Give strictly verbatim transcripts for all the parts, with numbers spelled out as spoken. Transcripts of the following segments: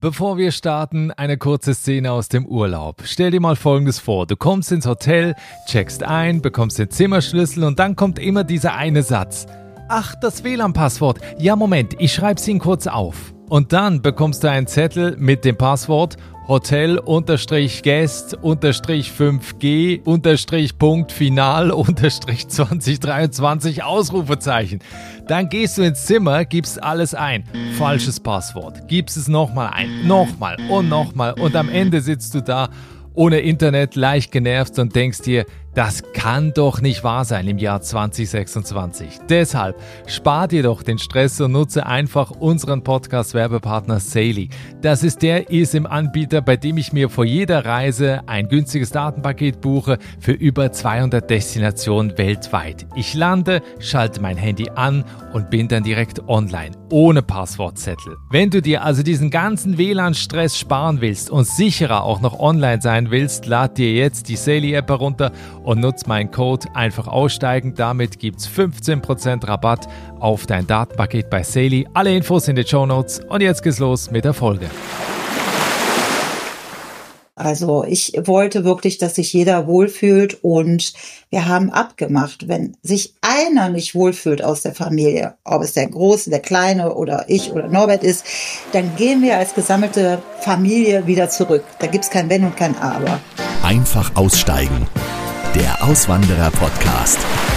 Bevor wir starten, eine kurze Szene aus dem Urlaub. Stell dir mal Folgendes vor. Du kommst ins Hotel, checkst ein, bekommst den Zimmerschlüssel und dann kommt immer dieser eine Satz. Ach, das W L A N-Passwort. Ja, Moment, ich schreib's Ihnen kurz auf. Und dann bekommst du einen Zettel mit dem Passwort Hotel-Guest-fünf G-Punkt-Final-zwanzig dreiundzwanzig Ausrufezeichen. Dann gehst du ins Zimmer, gibst alles ein. Falsches Passwort. Gibst es nochmal ein. Nochmal und nochmal. Und am Ende sitzt du da ohne Internet, leicht genervt und denkst dir, das kann doch nicht wahr sein im Jahr zwanzig sechsundzwanzig. Deshalb spar dir doch den Stress und nutze einfach unseren Podcast-Werbepartner Saily. Das ist der E S I M-Anbieter, bei dem ich mir vor jeder Reise ein günstiges Datenpaket buche für über zweihundert Destinationen weltweit. Ich lande, schalte mein Handy an und bin dann direkt online, ohne Passwortzettel. Wenn du dir also diesen ganzen W L A N-Stress sparen willst und sicherer auch noch online sein willst, lad dir jetzt die Saily-App herunter und nutz meinen Code einfach aussteigen. Damit gibt's fünfzehn Prozent Rabatt auf dein Datenpaket bei Saily. Alle Infos in den Shownotes und jetzt geht's los mit der Folge. Also ich wollte wirklich, dass sich jeder wohlfühlt und wir haben abgemacht, wenn sich einer nicht wohlfühlt aus der Familie, ob es der Große, der Kleine oder ich oder Norbert ist, dann gehen wir als gesammelte Familie wieder zurück. Da gibt's kein Wenn und kein Aber. Einfach aussteigen. Der Auswanderer-Podcast.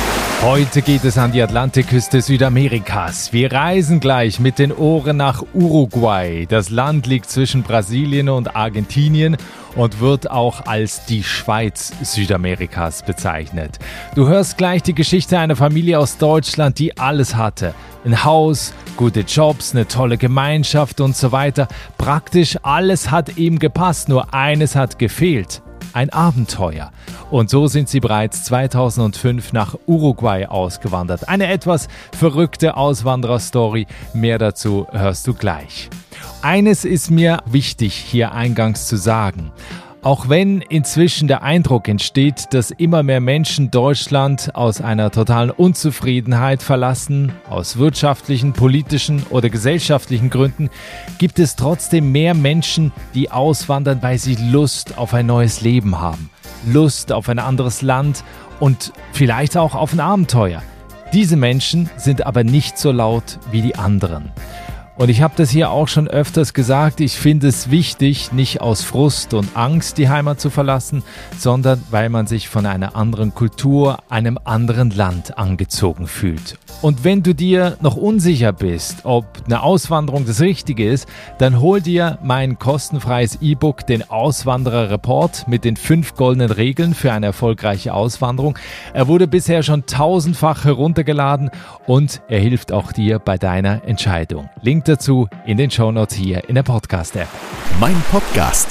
Heute geht es an die Atlantikküste Südamerikas. Wir reisen gleich mit den Ohren nach Uruguay. Das Land liegt zwischen Brasilien und Argentinien und wird auch als die Schweiz Südamerikas bezeichnet. Du hörst gleich die Geschichte einer Familie aus Deutschland, die alles hatte. Ein Haus, gute Jobs, eine tolle Gemeinschaft und so weiter. Praktisch alles hat ihm gepasst, nur eines hat gefehlt. Ein Abenteuer. Und so sind sie bereits zweitausendfünf nach Uruguay ausgewandert. Eine etwas verrückte Auswandererstory. Mehr dazu hörst du gleich. Eines ist mir wichtig hier eingangs zu sagen. Auch wenn inzwischen der Eindruck entsteht, dass immer mehr Menschen Deutschland aus einer totalen Unzufriedenheit verlassen, aus wirtschaftlichen, politischen oder gesellschaftlichen Gründen, gibt es trotzdem mehr Menschen, die auswandern, weil sie Lust auf ein neues Leben haben. Lust auf ein anderes Land und vielleicht auch auf ein Abenteuer. Diese Menschen sind aber nicht so laut wie die anderen. Und ich habe das hier auch schon öfters gesagt, ich finde es wichtig, nicht aus Frust und Angst die Heimat zu verlassen, sondern weil man sich von einer anderen Kultur, einem anderen Land angezogen fühlt. Und wenn du dir noch unsicher bist, ob eine Auswanderung das Richtige ist, dann hol dir mein kostenfreies E-Book, den Auswanderer-Report mit den fünf goldenen Regeln für eine erfolgreiche Auswanderung. Er wurde bisher schon tausendfach heruntergeladen und er hilft auch dir bei deiner Entscheidung. Link dazu in den Shownotes hier in der Podcast-App. Mein Podcast.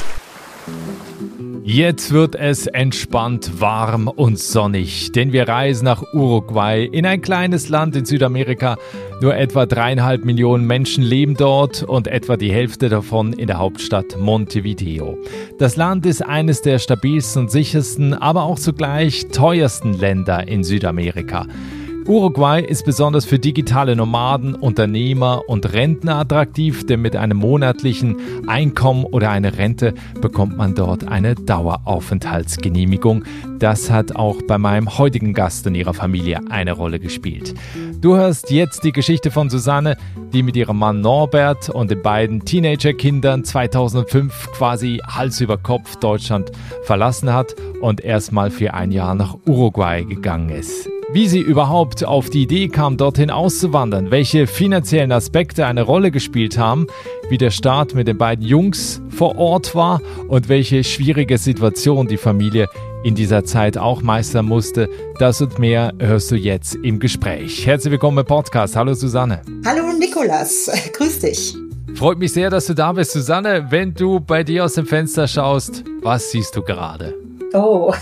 Jetzt wird es entspannt, warm und sonnig, denn wir reisen nach Uruguay, in ein kleines Land in Südamerika. Nur etwa dreieinhalb Millionen Menschen leben dort und etwa die Hälfte davon in der Hauptstadt Montevideo. Das Land ist eines der stabilsten und sichersten, aber auch zugleich teuersten Länder in Südamerika. Uruguay ist besonders für digitale Nomaden, Unternehmer und Rentner attraktiv, denn mit einem monatlichen Einkommen oder einer Rente bekommt man dort eine Daueraufenthaltsgenehmigung. Das hat auch bei meinem heutigen Gast und ihrer Familie eine Rolle gespielt. Du hörst jetzt die Geschichte von Susanne, die mit ihrem Mann Norbert und den beiden Teenagerkindern zweitausendfünf quasi Hals über Kopf Deutschland verlassen hat und erstmal für ein Jahr nach Uruguay gegangen ist. Wie sie überhaupt auf die Idee kam, dorthin auszuwandern, welche finanziellen Aspekte eine Rolle gespielt haben, wie der Start mit den beiden Jungs vor Ort war und welche schwierige Situation die Familie in dieser Zeit auch meistern musste, das und mehr hörst du jetzt im Gespräch. Herzlich willkommen im Podcast. Hallo Susanne. Hallo Nikolas, grüß dich. Freut mich sehr, dass du da bist. Susanne, wenn du bei dir aus dem Fenster schaust, was siehst du gerade? Oh,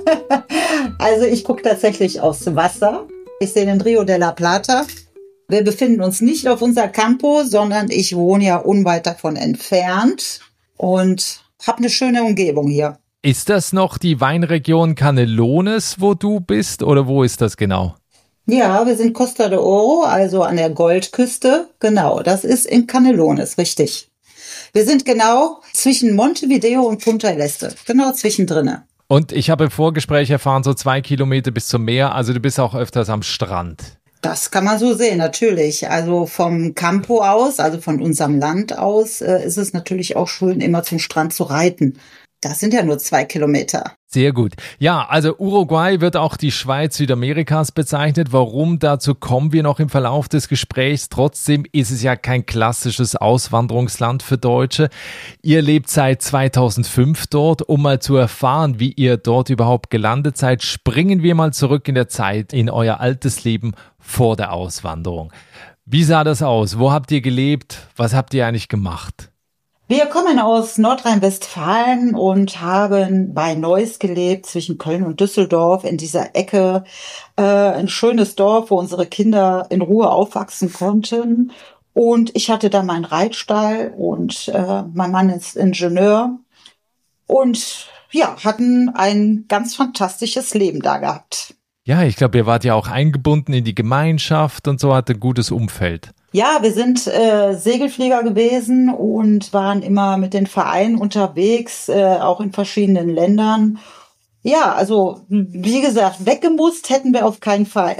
also ich gucke tatsächlich aufs Wasser. Ich sehe den Rio de la Plata. Wir befinden uns nicht auf unser Campo, sondern ich wohne ja unweit davon entfernt und habe eine schöne Umgebung hier. Ist das noch die Weinregion Canelones, wo du bist, oder wo ist das genau? Ja, wir sind Costa de Oro, also an der Goldküste. Genau, das ist in Canelones, richtig. Wir sind genau zwischen Montevideo und Punta del Este, genau zwischendrin. Und ich habe im Vorgespräch erfahren, so zwei Kilometer bis zum Meer, also du bist auch öfters am Strand. Das kann man so sehen, natürlich. Also vom Campo aus, also von unserem Land aus, äh, ist es natürlich auch schön, immer zum Strand zu reiten. Das sind ja nur zwei Kilometer. Sehr gut. Ja, also Uruguay wird auch die Schweiz Südamerikas bezeichnet. Warum? Dazu kommen wir noch im Verlauf des Gesprächs. Trotzdem ist es ja kein klassisches Auswanderungsland für Deutsche. Ihr lebt seit zweitausendfünf dort. Um mal zu erfahren, wie ihr dort überhaupt gelandet seid, springen wir mal zurück in der Zeit, in euer altes Leben vor der Auswanderung. Wie sah das aus? Wo habt ihr gelebt? Was habt ihr eigentlich gemacht? Wir kommen aus Nordrhein-Westfalen und haben bei Neuss gelebt, zwischen Köln und Düsseldorf, in dieser Ecke. Äh, ein schönes Dorf, wo unsere Kinder in Ruhe aufwachsen konnten. Und ich hatte da meinen Reitstall und äh, mein Mann ist Ingenieur. Und ja, hatten ein ganz fantastisches Leben da gehabt. Ja, ich glaube, ihr wart ja auch eingebunden in die Gemeinschaft und so, hatte ein gutes Umfeld. Ja, wir sind äh, Segelflieger gewesen und waren immer mit den Vereinen unterwegs, äh, auch in verschiedenen Ländern. Ja, also wie gesagt, weggemusst hätten wir auf keinen Fall.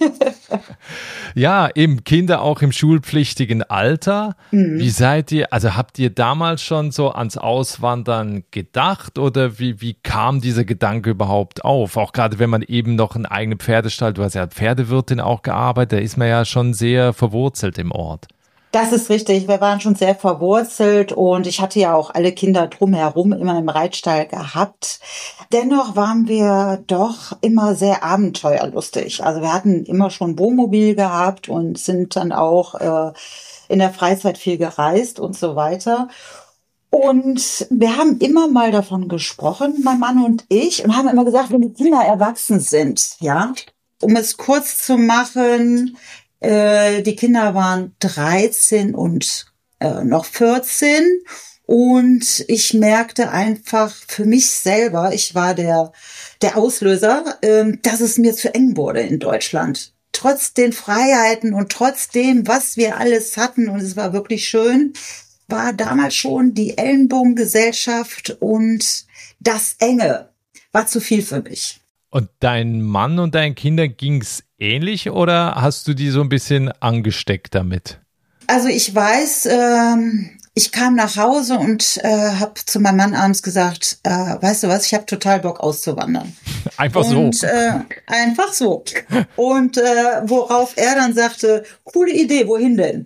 Ja, eben Kinder auch im schulpflichtigen Alter. Mhm. Wie seid ihr, also habt ihr damals schon so ans Auswandern gedacht oder wie, wie kam dieser Gedanke überhaupt auf? Auch gerade wenn man eben noch einen eigenen Pferdestall, du hast ja als Pferdewirtin auch gearbeitet, da ist man ja schon sehr verwurzelt im Ort. Das ist richtig. Wir waren schon sehr verwurzelt und ich hatte ja auch alle Kinder drumherum immer im Reitstall gehabt. Dennoch waren wir doch immer sehr abenteuerlustig. Also wir hatten immer schon Wohnmobil gehabt und sind dann auch äh, in der Freizeit viel gereist und so weiter. Und wir haben immer mal davon gesprochen, mein Mann und ich, und haben immer gesagt, wenn die Kinder erwachsen sind, ja, um es kurz zu machen, Äh, die Kinder waren dreizehn und äh, noch vierzehn und ich merkte einfach für mich selber, ich war der der Auslöser, äh, dass es mir zu eng wurde in Deutschland. Trotz den Freiheiten und trotzdem, was wir alles hatten, und es war wirklich schön, war damals schon die Ellenbogengesellschaft und das Enge war zu viel für mich. Und dein Mann und deinen Kindern ging's ähnlich oder hast du die so ein bisschen angesteckt damit? Also ich weiß, ähm, ich kam nach Hause und äh, habe zu meinem Mann abends gesagt, äh, weißt du was, ich habe total Bock auszuwandern. Einfach und, so. Äh, einfach so. Und äh, worauf er dann sagte, coole Idee, wohin denn?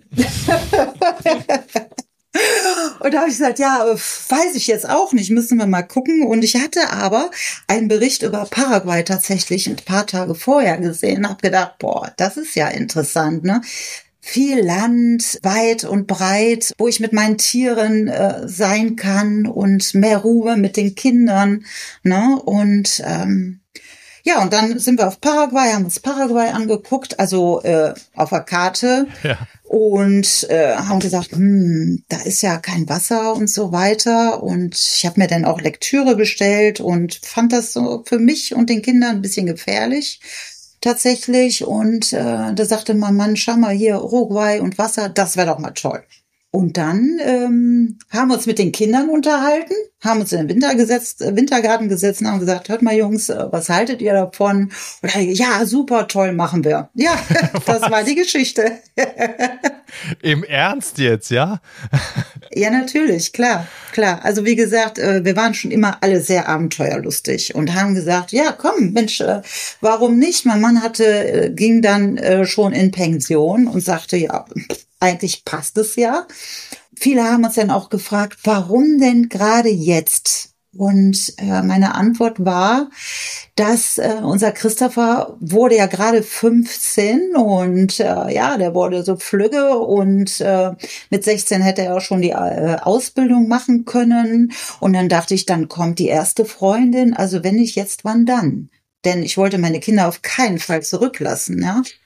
Und da habe ich gesagt, ja, weiß ich jetzt auch nicht, müssen wir mal gucken. Und ich hatte aber einen Bericht über Paraguay tatsächlich ein paar Tage vorher gesehen, habe gedacht, boah, das ist ja interessant, ne? Viel Land, weit und breit, wo ich mit meinen Tieren äh, sein kann und mehr Ruhe mit den Kindern, ne? Und ähm, ja, und dann sind wir auf Paraguay, haben uns Paraguay angeguckt, also äh, auf der Karte. Ja. Und äh, haben gesagt, hm, da ist ja kein Wasser und so weiter. Und ich habe mir dann auch Lektüre bestellt und fand das so für mich und den Kindern ein bisschen gefährlich tatsächlich. Und äh, da sagte mein Mann, schau mal hier, Uruguay und Wasser, das wäre doch mal toll. Und dann ähm, haben wir uns mit den Kindern unterhalten, haben uns in den Winter gesetzt, äh, Wintergarten gesetzt und haben gesagt, hört mal Jungs, äh, was haltet ihr davon? Und dann, ja, super, toll, machen wir. Ja, das war die Geschichte. Im Ernst jetzt, ja? Ja, natürlich, klar, klar. Also wie gesagt, äh, wir waren schon immer alle sehr abenteuerlustig und haben gesagt, ja, komm, Mensch, äh, warum nicht? Mein Mann hatte, äh, ging dann äh, schon in Pension und sagte, ja, eigentlich passt es ja. Viele haben uns dann auch gefragt, warum denn gerade jetzt? Und äh, meine Antwort war, dass äh, unser Christopher wurde ja gerade fünfzehn und äh, ja, der wurde so flügge und äh, mit sechzehn hätte er auch schon die äh, Ausbildung machen können. Und dann dachte ich, dann kommt die erste Freundin. Also wenn nicht jetzt, wann dann? Denn ich wollte meine Kinder auf keinen Fall zurücklassen, ja.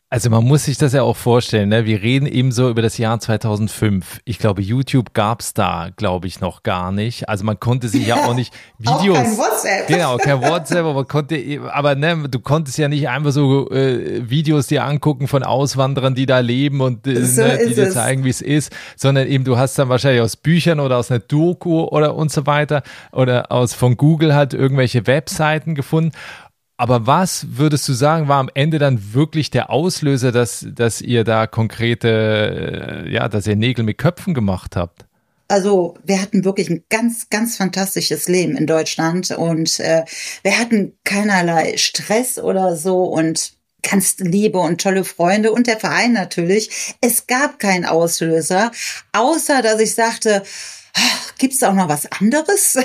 Also man muss sich das ja auch vorstellen, ne? Wir reden eben so über das Jahr zweitausendfünf. Ich glaube, YouTube gab's da, glaube ich, noch gar nicht. Also man konnte sich ja auch nicht Videos... Auch kein WhatsApp. Genau, kein WhatsApp, aber man konnte, aber ne, du konntest ja nicht einfach so äh, Videos dir angucken von Auswanderern, die da leben und äh, So ne, die ist dir es. zeigen, wie es ist, sondern eben du hast dann wahrscheinlich aus Büchern oder aus einer Doku oder und so weiter oder aus von Google halt irgendwelche Webseiten gefunden. Aber was würdest du sagen, war am Ende dann wirklich der Auslöser, dass, dass ihr da konkrete, äh, ja, dass ihr Nägel mit Köpfen gemacht habt? Also wir hatten wirklich ein ganz, ganz fantastisches Leben in Deutschland und äh, wir hatten keinerlei Stress oder so und ganz liebe und tolle Freunde und der Verein natürlich. Es gab keinen Auslöser, außer dass ich sagte, gibt's da auch noch was anderes?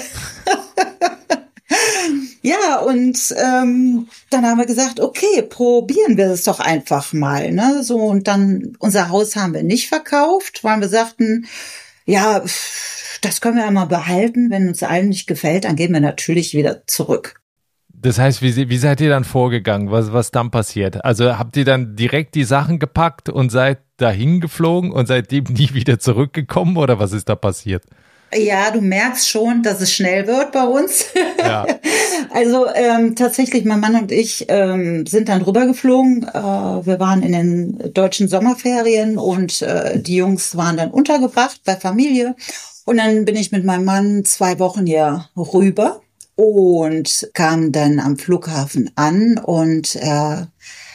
Ja, und ähm, dann haben wir gesagt, okay, probieren wir es doch einfach mal, ne? So, und dann unser Haus haben wir nicht verkauft, weil wir sagten, ja, das können wir ja mal behalten. Wenn uns allen nicht gefällt, dann gehen wir natürlich wieder zurück. Das heißt, wie, wie seid ihr dann vorgegangen? Was, was dann passiert? Also habt ihr dann direkt die Sachen gepackt und seid dahin geflogen und seitdem nie wieder zurückgekommen oder was ist da passiert? Ja, du merkst schon, dass es schnell wird bei uns. Ja. Also ähm, tatsächlich, mein Mann und ich ähm, sind dann rübergeflogen. Äh, wir waren in den deutschen Sommerferien und äh, die Jungs waren dann untergebracht bei Familie. Und dann bin ich mit meinem Mann zwei Wochen hier rüber und kam dann am Flughafen an und äh,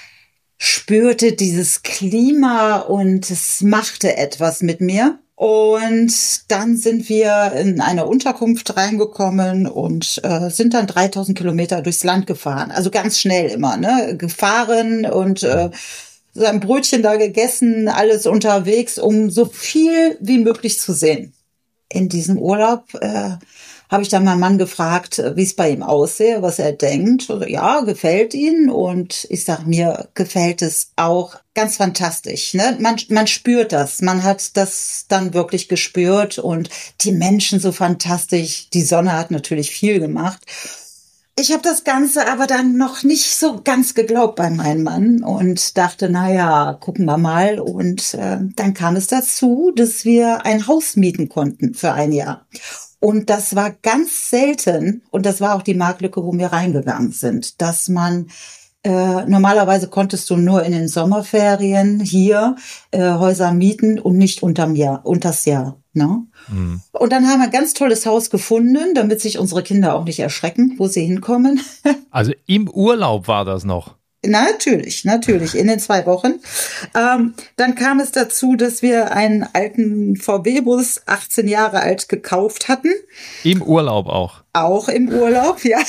spürte dieses Klima und es machte etwas mit mir. Und dann sind wir in eine Unterkunft reingekommen und äh, sind dann dreitausend Kilometer durchs Land gefahren. Also ganz schnell immer, ne? Gefahren und äh, so ein Brötchen da gegessen, alles unterwegs, um so viel wie möglich zu sehen. In diesem Urlaub äh, habe ich dann meinen Mann gefragt, wie es bei ihm aussehe, was er denkt. Also, ja, gefällt ihn. Und ich sage, mir gefällt es auch ganz fantastisch. Ne? Man, man spürt das. Man hat das dann wirklich gespürt. Und die Menschen so fantastisch. Die Sonne hat natürlich viel gemacht. Ich habe das Ganze aber dann noch nicht so ganz geglaubt bei meinem Mann und dachte, na ja, gucken wir mal. Und äh, dann kam es dazu, dass wir ein Haus mieten konnten für ein Jahr. Und das war ganz selten, und das war auch die Marktlücke, wo wir reingegangen sind, dass man, äh, normalerweise konntest du nur in den Sommerferien hier äh, Häuser mieten und nicht unterm Jahr, unters Jahr. Ne? Mhm. Und dann haben wir ein ganz tolles Haus gefunden, damit sich unsere Kinder auch nicht erschrecken, wo sie hinkommen. Also im Urlaub war das noch? Natürlich, natürlich, in den zwei Wochen. Ähm, dann kam es dazu, dass wir einen alten V W-Bus, achtzehn Jahre alt, gekauft hatten. Im Urlaub auch? Auch im Urlaub, ja.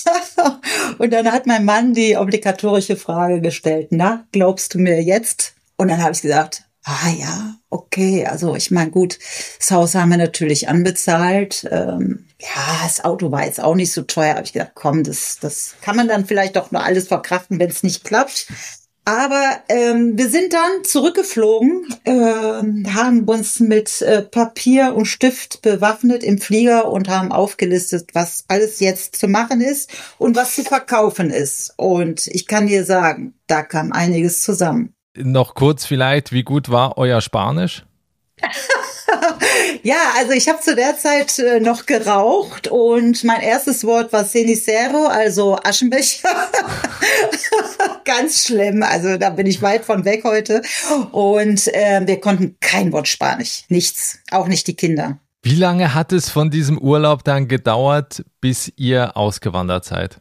Und dann hat mein Mann die obligatorische Frage gestellt, na, glaubst du mir jetzt? Und dann habe ich gesagt, ah ja, okay, also ich meine, gut, das Haus haben wir natürlich anbezahlt. Ähm, ja, das Auto war jetzt auch nicht so teuer. Habe ich gedacht, komm, das, das kann man dann vielleicht doch nur alles verkraften, wenn es nicht klappt. Aber ähm, wir sind dann zurückgeflogen, äh, haben uns mit äh, Papier und Stift bewaffnet im Flieger und haben aufgelistet, was alles jetzt zu machen ist und was zu verkaufen ist. Und ich kann dir sagen, da kam einiges zusammen. Noch kurz vielleicht, wie gut war euer Spanisch? Ja, also ich habe zu der Zeit äh, noch geraucht und mein erstes Wort war Cenicero, also Aschenbecher. Ganz schlimm, also da bin ich weit von weg heute. Und äh, wir konnten kein Wort Spanisch, nichts, auch nicht die Kinder. Wie lange hat es von diesem Urlaub dann gedauert, bis ihr ausgewandert seid?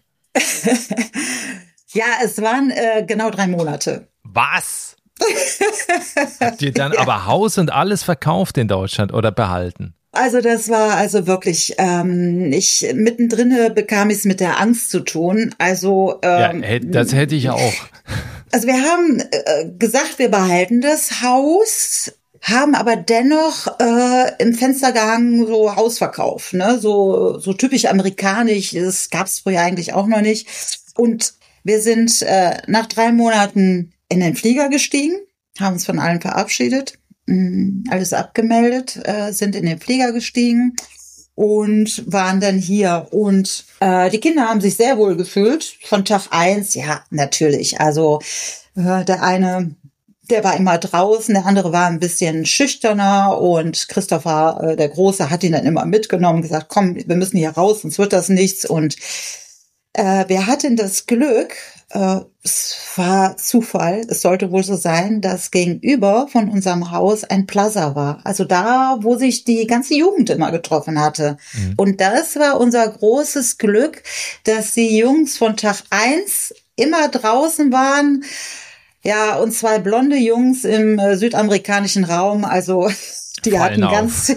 Ja, es waren äh, genau drei Monate. Was? Habt ihr dann ja. aber Haus und alles verkauft in Deutschland oder behalten? Also das war also wirklich, ähm, ich mittendrin bekam ich es mit der Angst zu tun. Also ähm, ja, das hätte ich auch. Also wir haben äh, gesagt, wir behalten das Haus, haben aber dennoch äh, im Fenster gehangen so Hausverkauf, ne, so so typisch amerikanisch. Das gab es früher eigentlich auch noch nicht. Und wir sind äh, nach drei Monaten in den Flieger gestiegen, haben uns von allen verabschiedet, mh, alles abgemeldet, äh, sind in den Flieger gestiegen und waren dann hier. Und äh, die Kinder haben sich sehr wohl gefühlt von Tag eins. Ja, natürlich. Also äh, der eine, der war immer draußen, der andere war ein bisschen schüchterner und Christopher, äh, der Große, hat ihn dann immer mitgenommen, gesagt, komm, wir müssen hier raus, sonst wird das nichts. Und äh, wir hatten das Glück, äh, es war Zufall, es sollte wohl so sein, dass gegenüber von unserem Haus ein Plaza war. Also da, wo sich die ganze Jugend immer getroffen hatte. Mhm. Und das war unser großes Glück, dass die Jungs von Tag eins immer draußen waren. Ja, und zwei blonde Jungs im äh, südamerikanischen Raum, also die Fallen hatten auf. ganz,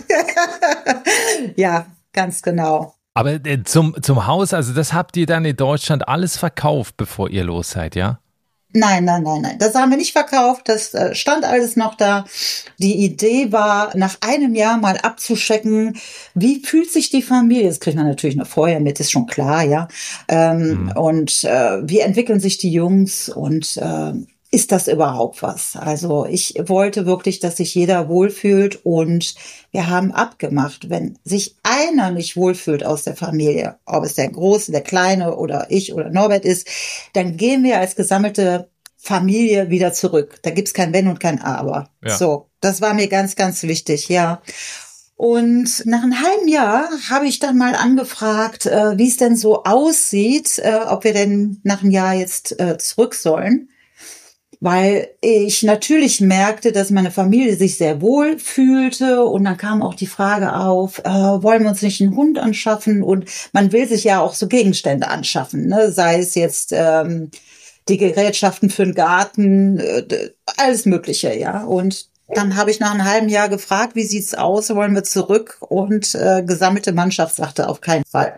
ja, ganz genau. Aber äh, zum, zum Haus, also das habt ihr dann in Deutschland alles verkauft, bevor ihr los seid, ja? Nein, nein, nein, nein, das haben wir nicht verkauft, das äh, stand alles noch da. Die Idee war, nach einem Jahr mal abzuchecken, wie fühlt sich die Familie, das kriegt man natürlich noch vorher mit, ist schon klar, ja. Ähm, mhm. Und äh, wie entwickeln sich die Jungs und äh, ist das überhaupt was? Also ich wollte wirklich, dass sich jeder wohlfühlt und wir haben abgemacht, wenn sich einer nicht wohlfühlt aus der Familie, ob es der Große, der Kleine oder ich oder Norbert ist, dann gehen wir als gesammelte Familie wieder zurück. Da gibt's kein Wenn und kein Aber. Ja. So, das war mir ganz, ganz wichtig, ja. Und nach einem halben Jahr habe ich dann mal angefragt, äh, wie es denn so aussieht, äh, ob wir denn nach einem Jahr jetzt äh, zurück sollen. Weil ich natürlich merkte, dass meine Familie sich sehr wohl fühlte und dann kam auch die Frage auf, äh, wollen wir uns nicht einen Hund anschaffen? Und man will sich ja auch so Gegenstände anschaffen, ne? Sei es jetzt ähm, die Gerätschaften für den Garten, äh, alles Mögliche, ja. Und dann habe ich nach einem halben Jahr gefragt, wie sieht's aus, wollen wir zurück? Und äh, gesammelte Mannschaft sagte, auf keinen Fall.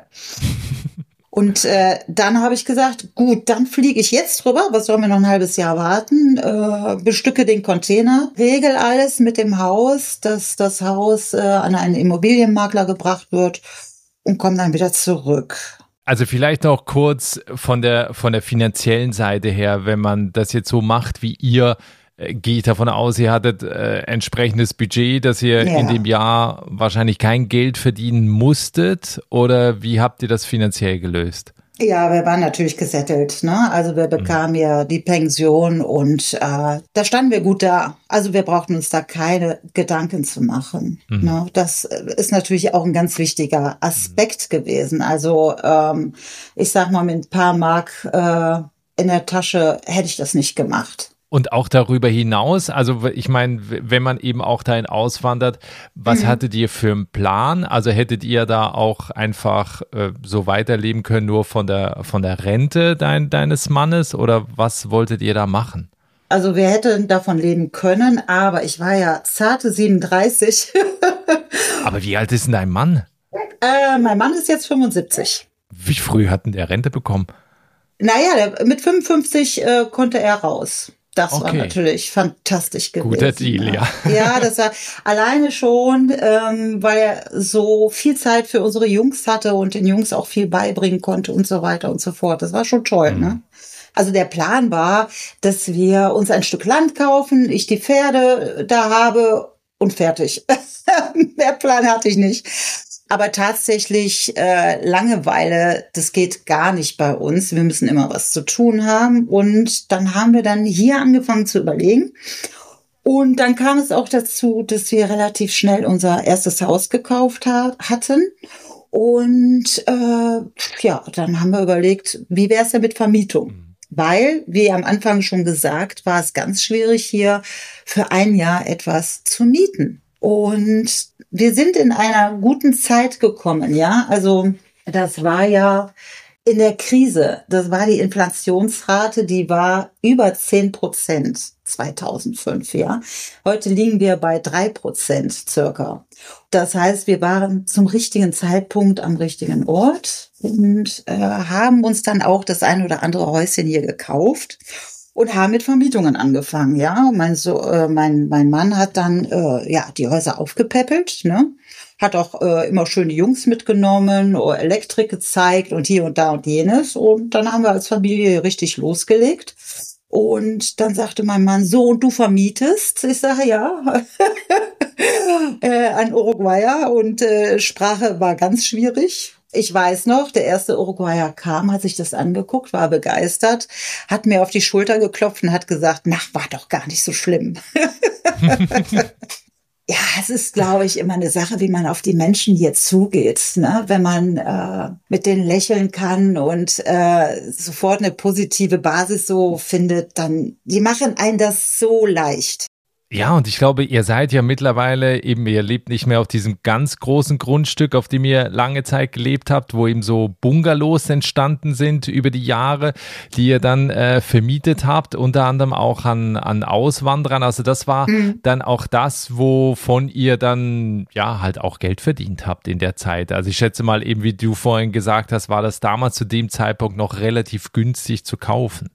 Und äh, dann habe ich gesagt, gut, dann fliege ich jetzt drüber, was sollen wir noch ein halbes Jahr warten, äh, bestücke den Container, regel alles mit dem Haus, dass das Haus äh, an einen Immobilienmakler gebracht wird und komme dann wieder zurück. Also vielleicht noch kurz von der von der finanziellen Seite her, wenn man das jetzt so macht wie ihr, äh, gehe ich davon aus, ihr hattet äh, entsprechendes Budget, dass ihr ja. in dem Jahr wahrscheinlich kein Geld verdienen musstet, oder wie habt ihr das finanziell gelöst? Ja, wir waren natürlich gesettelt, ne? Also wir bekamen mhm. ja die Pension und äh, da standen wir gut da. Also wir brauchten uns da keine Gedanken zu machen. Mhm. Ne? Das ist natürlich auch ein ganz wichtiger Aspekt mhm. gewesen. Also ähm, ich sag mal, mit ein paar Mark äh, in der Tasche hätte ich das nicht gemacht. Und auch darüber hinaus, also ich meine, wenn man eben auch dahin auswandert, was mhm. hattet ihr für einen Plan? Also hättet ihr da auch einfach äh, so weiterleben können, nur von der von der Rente dein, deines Mannes, oder was wolltet ihr da machen? Also wir hätten davon leben können, aber ich war ja zarte siebenunddreißig. Aber wie alt ist denn dein Mann? Äh, mein Mann ist jetzt fünfundsiebzig. Wie früh hat denn der Rente bekommen? Naja, der, mit fünfundfünfzig äh, konnte er raus. Das okay. war natürlich fantastisch gewesen. Guter Deal, ja. Ja, das war alleine schon, ähm, weil er so viel Zeit für unsere Jungs hatte und den Jungs auch viel beibringen konnte und so weiter und so fort. Das war schon toll, mhm. ne? Also der Plan war, dass wir uns ein Stück Land kaufen, ich die Pferde da habe und fertig. Mehr Plan hatte ich nicht. Aber tatsächlich äh, Langeweile, das geht gar nicht bei uns. Wir müssen immer was zu tun haben. Und dann haben wir dann hier angefangen zu überlegen. Und dann kam es auch dazu, dass wir relativ schnell unser erstes Haus gekauft ha- hatten. Und äh, ja, dann haben wir überlegt, wie wäre es denn mit Vermietung? Weil, wie am Anfang schon gesagt, war es ganz schwierig, hier für ein Jahr etwas zu mieten. Und wir sind in einer guten Zeit gekommen, ja. Also das war ja in der Krise. Das war die Inflationsrate, die war über zehn Prozent zweitausendfünf, ja. Heute liegen wir bei drei Prozent circa. Das heißt, wir waren zum richtigen Zeitpunkt am richtigen Ort und äh, haben uns dann auch das ein oder andere Häuschen hier gekauft. Und haben mit Vermietungen angefangen, ja. Mein, so, äh, mein, mein Mann hat dann äh, ja die Häuser aufgepäppelt, ne. Hat auch äh, immer schön die Jungs mitgenommen, oder Elektrik gezeigt und hier und da und jenes. Und dann haben wir als Familie richtig losgelegt. Und dann sagte mein Mann, so, und du vermietest? Ich sage, ja. äh, ein Uruguayer und äh, Sprache war ganz schwierig. Ich weiß noch, der erste Uruguayer kam, hat sich das angeguckt, war begeistert, hat mir auf die Schulter geklopft und hat gesagt, na, war doch gar nicht so schlimm. Ja, es ist, glaube ich, immer eine Sache, wie man auf die Menschen hier zugeht, ne? Wenn man äh, mit denen lächeln kann und äh, sofort eine positive Basis so findet, dann, die machen einen das so leicht. Ja, und ich glaube, ihr seid ja mittlerweile eben, ihr lebt nicht mehr auf diesem ganz großen Grundstück, auf dem ihr lange Zeit gelebt habt, wo eben so Bungalows entstanden sind über die Jahre, die ihr dann äh, vermietet habt, unter anderem auch an, an Auswanderern. Also das war mhm. dann auch das, wovon ihr dann ja halt auch Geld verdient habt in der Zeit. Also ich schätze mal eben, wie du vorhin gesagt hast, war das damals zu dem Zeitpunkt noch relativ günstig zu kaufen.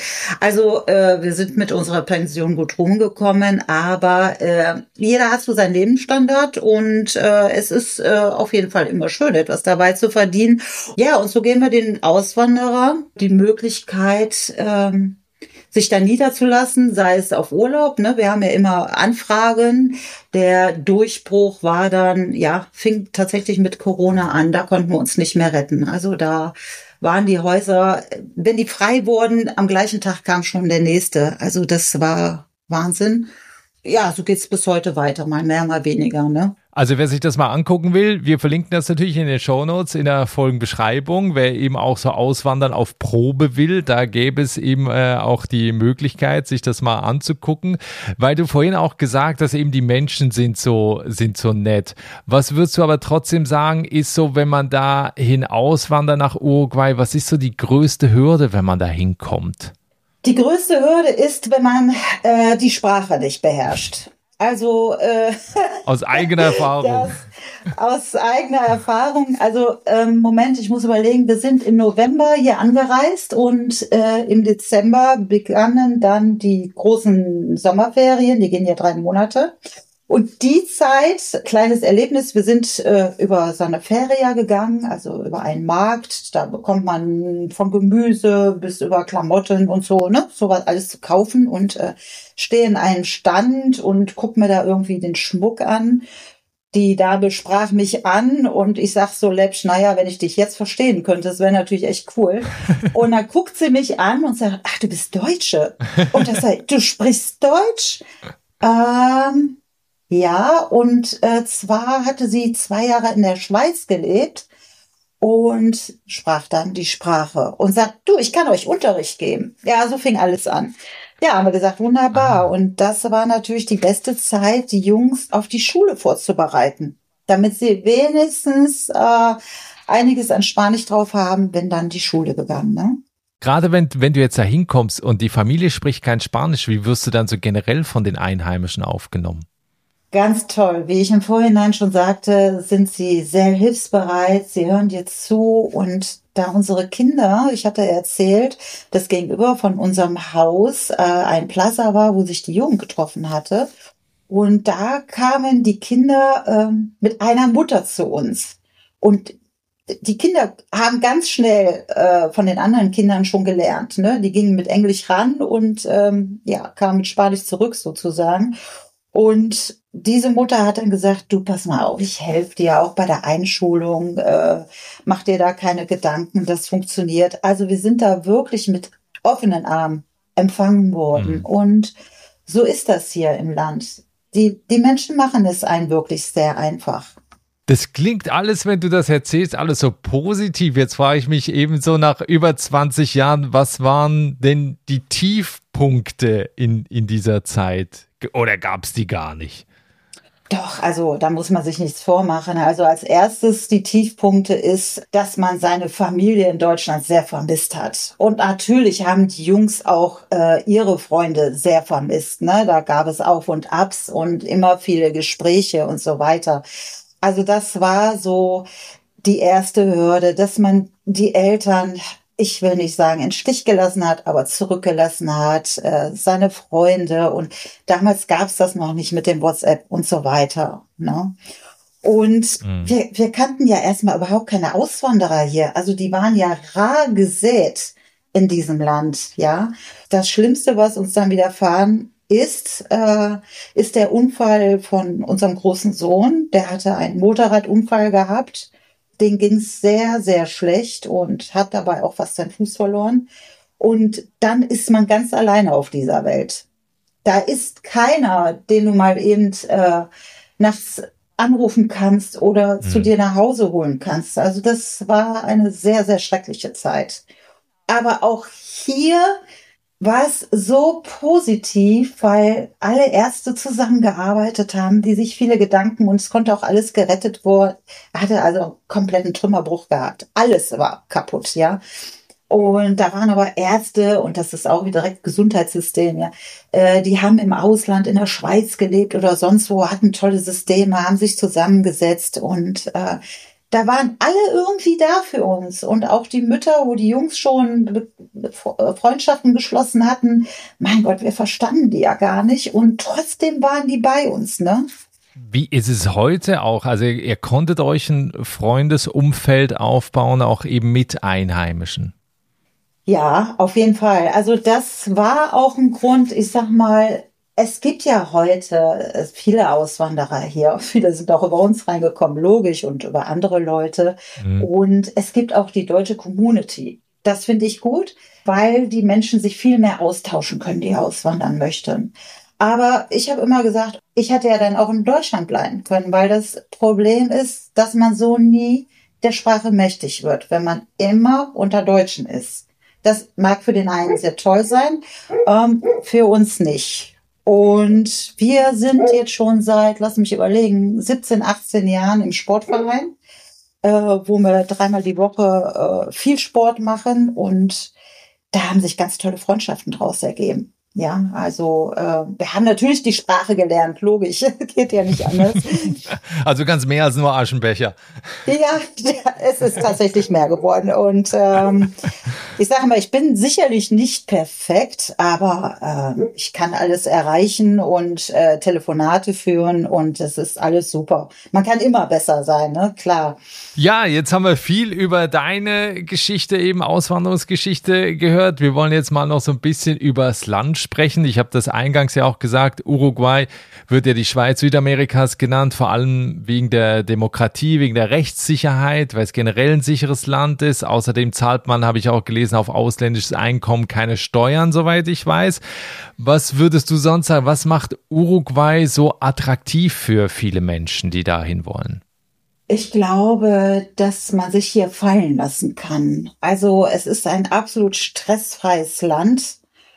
Also äh, wir sind mit unserer Pension gut rumgekommen, aber äh, jeder hat so seinen Lebensstandard und äh, es ist äh, auf jeden Fall immer schön, etwas dabei zu verdienen. Ja, und so geben wir den Auswanderer die Möglichkeit, ähm, sich da niederzulassen, sei es auf Urlaub, ne? Wir haben ja immer Anfragen. Der Durchbruch war dann, ja, fing tatsächlich mit Corona an, da konnten wir uns nicht mehr retten. Also da waren die Häuser, wenn die frei wurden, am gleichen Tag kam schon der nächste. Also das war Wahnsinn. Ja, so geht's bis heute weiter, mal mehr, mal weniger, ne? Also wer sich das mal angucken will, wir verlinken das natürlich in den Shownotes, in der Folgenbeschreibung. Wer eben auch so auswandern auf Probe will, da gäbe es eben äh, auch die Möglichkeit, sich das mal anzugucken. Weil du vorhin auch gesagt hast, eben die Menschen sind so, sind so nett. Was würdest du aber trotzdem sagen, ist so, wenn man dahin auswandert nach Uruguay, was ist so die größte Hürde, wenn man da hinkommt? Die größte Hürde ist, wenn man äh, die Sprache nicht beherrscht. Also äh, aus eigener Erfahrung. Das, aus eigener Erfahrung. Also ähm, Moment, ich muss überlegen, wir sind im November hier angereist und äh, im Dezember begannen dann die großen Sommerferien, die gehen ja drei Monate. Und die Zeit, kleines Erlebnis, wir sind äh, über so eine Feria gegangen, also über einen Markt, da bekommt man von Gemüse bis über Klamotten und so, ne, sowas alles zu kaufen und äh, stehe in einen Stand und guck mir da irgendwie den Schmuck an. Die Dame sprach mich an und ich sag so läppsch, naja, wenn ich dich jetzt verstehen könnte, das wäre natürlich echt cool. Und dann guckt sie mich an und sagt, ach, du bist Deutsche. Und das heißt, du sprichst Deutsch? Ähm, Ja, und äh, zwar hatte sie zwei Jahre in der Schweiz gelebt und sprach dann die Sprache und sagt, du, ich kann euch Unterricht geben. Ja, so fing alles an. Ja, haben wir gesagt, wunderbar. Aha. Und das war natürlich die beste Zeit, die Jungs auf die Schule vorzubereiten, damit sie wenigstens äh, einiges an Spanisch drauf haben, wenn dann die Schule begann, ne? Gerade wenn, wenn du jetzt da hinkommst und die Familie spricht kein Spanisch, wie wirst du dann so generell von den Einheimischen aufgenommen? Ganz toll. Wie ich im Vorhinein schon sagte, sind sie sehr hilfsbereit. Sie hören dir zu und da unsere Kinder, ich hatte erzählt, dass gegenüber von unserem Haus äh, ein Plaza war, wo sich die Jugend getroffen hatte. Und da kamen die Kinder äh, mit einer Mutter zu uns. Und die Kinder haben ganz schnell äh, von den anderen Kindern schon gelernt, ne? Die gingen mit Englisch ran und ähm, ja, kamen mit Spanisch zurück sozusagen. Und diese Mutter hat dann gesagt, du, pass mal auf, ich helfe dir auch bei der Einschulung, äh, mach dir da keine Gedanken, das funktioniert. Also wir sind da wirklich mit offenen Armen empfangen worden. Mhm. Und so ist das hier im Land. Die, die Menschen machen es einem wirklich sehr einfach. Das klingt alles, wenn du das erzählst, alles so positiv. Jetzt frage ich mich eben so nach über zwanzig Jahren, was waren denn die Tiefpunkte in, in dieser Zeit? Oder gab es die gar nicht? Doch, also da muss man sich nichts vormachen. Also als erstes die Tiefpunkte ist, dass man seine Familie in Deutschland sehr vermisst hat. Und natürlich haben die Jungs auch äh, ihre Freunde sehr vermisst, ne? Da gab es Auf und Abs und immer viele Gespräche und so weiter. Also das war so die erste Hürde, dass man die Eltern, ich will nicht sagen, in den Stich gelassen hat, aber zurückgelassen hat, äh, seine Freunde. Und damals gab es das noch nicht mit dem WhatsApp und so weiter, ne? Und mhm. wir, wir kannten ja erstmal überhaupt keine Auswanderer hier. Also die waren ja rar gesät in diesem Land, ja. Das Schlimmste, was uns dann widerfahren ist, äh, ist der Unfall von unserem großen Sohn. Der hatte einen Motorradunfall gehabt. Den ging es sehr, sehr schlecht und hat dabei auch fast seinen Fuß verloren. Und dann ist man ganz alleine auf dieser Welt. Da ist keiner, den du mal eben äh, nachts anrufen kannst oder mhm. zu dir nach Hause holen kannst. Also das war eine sehr, sehr schreckliche Zeit. Aber auch hier war es so positiv, weil alle Ärzte zusammengearbeitet haben, die sich viele Gedanken, und es konnte auch alles gerettet worden. Er hatte also einen kompletten Trümmerbruch gehabt. Alles war kaputt, ja. Und da waren aber Ärzte, und das ist auch wieder direkt Gesundheitssystem, ja, äh, die haben im Ausland, in der Schweiz gelebt oder sonst wo, hatten tolle Systeme, haben sich zusammengesetzt, und äh, da waren alle irgendwie da für uns. Und auch die Mütter, wo die Jungs schon Freundschaften geschlossen hatten, mein Gott, wir verstanden die ja gar nicht, und trotzdem waren die bei uns, ne? Wie ist es heute auch? Also ihr konntet euch ein Freundesumfeld aufbauen, auch eben mit Einheimischen. Ja, auf jeden Fall. Also das war auch ein Grund, ich sag mal, es gibt ja heute viele Auswanderer hier. Viele sind auch über uns reingekommen, logisch, und über andere Leute. Mhm. Und es gibt auch die deutsche Community. Das finde ich gut, weil die Menschen sich viel mehr austauschen können, die auswandern möchten. Aber ich habe immer gesagt, ich hätte ja dann auch in Deutschland bleiben können, weil das Problem ist, dass man so nie der Sprache mächtig wird, wenn man immer unter Deutschen ist. Das mag für den einen sehr toll sein, ähm, für uns nicht. Und wir sind jetzt schon seit, lass mich überlegen, siebzehn, achtzehn Jahren im Sportverein, äh, wo wir dreimal die Woche äh, viel Sport machen, und da haben sich ganz tolle Freundschaften draus ergeben. Ja, also äh, wir haben natürlich die Sprache gelernt, logisch, geht ja nicht anders. Also ganz mehr als nur Aschenbecher. Ja, ja, es ist tatsächlich mehr geworden, und ähm, ich sage mal, ich bin sicherlich nicht perfekt, aber äh, ich kann alles erreichen und äh, Telefonate führen, und das ist alles super. Man kann immer besser sein, ne? Klar. Ja, jetzt haben wir viel über deine Geschichte, eben Auswanderungsgeschichte gehört. Wir wollen jetzt mal noch so ein bisschen übers Land sprechen. Ich habe das eingangs ja auch gesagt, Uruguay wird ja die Schweiz Südamerikas genannt, vor allem wegen der Demokratie, wegen der Rechtssicherheit, weil es generell ein sicheres Land ist. Außerdem zahlt man, habe ich auch gelesen, auf ausländisches Einkommen keine Steuern, soweit ich weiß. Was würdest du sonst sagen, was macht Uruguay so attraktiv für viele Menschen, die dahin wollen? Ich glaube, dass man sich hier fallen lassen kann. Also es ist ein absolut stressfreies Land.